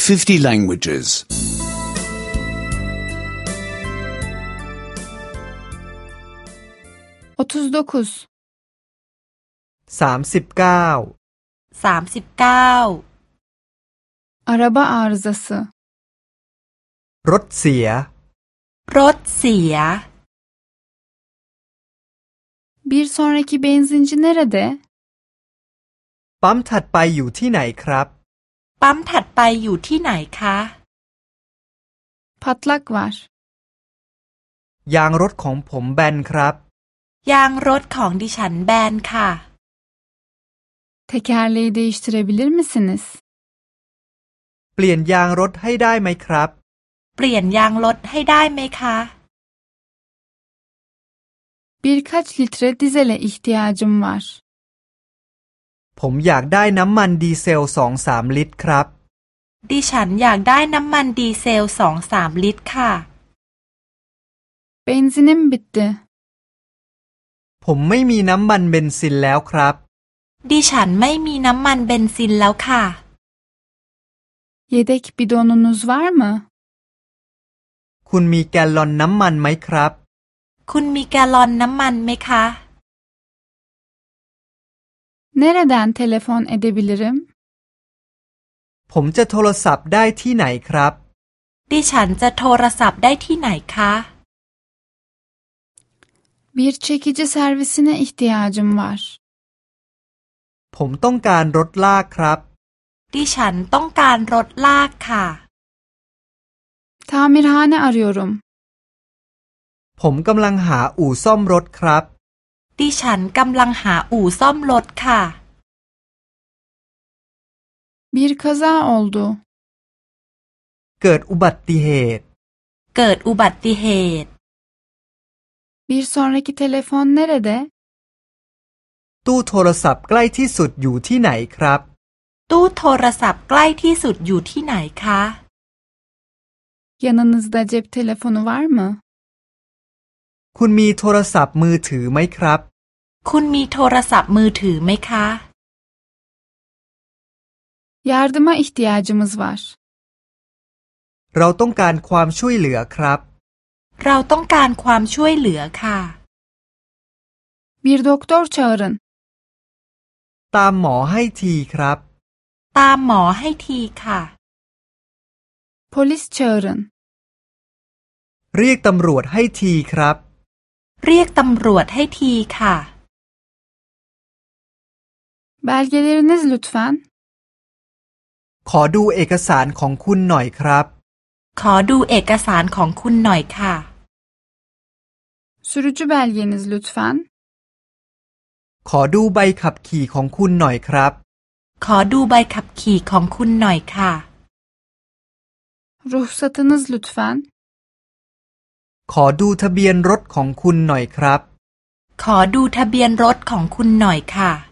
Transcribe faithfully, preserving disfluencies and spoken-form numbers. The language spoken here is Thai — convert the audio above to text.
fifty languages. otuz dokuz. สามสิบเก้าสามสิบเก้า Araba arızası. รถเสียรถเสีย Bir sonraki benzinci nerede? ปั๊มถัดไปอยู่ที่ไหนครับปั๊มถัดไปอยู่ที่ไหนคะ Patlak var. ยางรถของผมแบนครับยางรถของดิฉันแบนค่ะ Tekerleği değiştirebilir misiniz? เปลี่ยนยางรถให้ได้ไหมครับเปลี่ยนยางรถให้ได้ไหมคะ Birkaç litre dizele ihtiyacım var. ผมอยากได้น้ำมันดีเซล สองสาม ลิตรครับดิฉันอยากได้น้ำมันดีเซล สองสาม ลิตรค่ะ Benzinim bitti. ผมไม่มีน้ำมันเบนซินแล้วครับดิฉันไม่มีน้ำมันเบนซินแล้วค่ะ Yedek bidonunuz var mı? คุณมีแกลลอนน้ำมันไหมครับคุณมีแกลลอนน้ำมันไหมคะ Nereden telefon edebilirim? ผมจะโทรศัพท์ได้ที่ไหนครับดิฉันจะโทรศัพท์ได้ที่ไหนคะ Bir çekici servisine ihtiyacım var. ผมต้องการรถลากครับดิฉันต้องการรถลากค่ะ Tamirhane arıyorum. ผมกำลังหาอู่ซ่อมรถครับดิฉันกำลังหาอู่ซ่อมรถค่ะ Bir kaza oldu. เกิดอุบัติเหตุเกิดอุบัติเหตุ Bir sonraki telefon nerede? ตู้โทรศัพท์ใกล้ที่สุดอยู่ที่ไหนครับตู้โทรศัพท์ใกล้ที่สุดอยู่ที่ไหนคะ Yanınızda cep telefonu var mı? คุณมีโทรศัพท์มือถือไหมครับคุณมีโทรศัพท์มือถือไหมคะ Yardıma ihtiyacımız var. เราต้องการความช่วยเหลือครับเราต้องการความช่วยเหลือค่ะ Bir doktor çağırın. ตามหมอให้ทีครับตามหมอให้ทีค่ะ Polis çağırın. เรียกตำรวจให้ทีครับเรียกตำรวจให้ทีค่ะ Belgeleriniz lütfen. ขอดูเอกสารของคุณหน่อยครับขอดูเอกสารของคุณหน่อยค่ะ Sürücü belgeniz lütfen. ขอดูใบขับขี่ของคุณหน่อยครับขอดูใบขับขี่ของคุณหน่อยค่ะ Ruhsatınız lütfen. ขอดูทะเบียนรถของคุณหน่อยครับขอดูทะเบียนรถของคุณหน่อยค่ะ